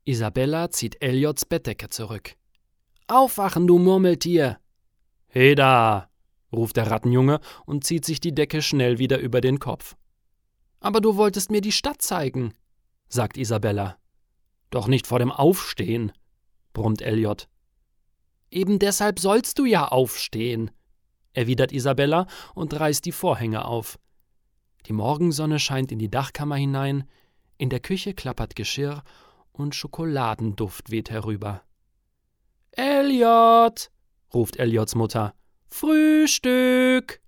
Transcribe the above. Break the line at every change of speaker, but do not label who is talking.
Isabella zieht Elliots Bettdecke zurück. »Aufwachen, du Murmeltier!« »Heda!« ruft der Rattenjunge und zieht sich die Decke schnell wieder über den Kopf. »Aber du wolltest mir die Stadt zeigen«, sagt Isabella. »Doch nicht vor dem Aufstehen«, brummt Elliot. »Eben deshalb sollst du ja aufstehen«, erwidert Isabella und reißt die Vorhänge auf. Die Morgensonne scheint in die Dachkammer hinein, in der Küche klappert Geschirr und Schokoladenduft weht herüber. »Elliot«, ruft Elliots Mutter, »Frühstück!«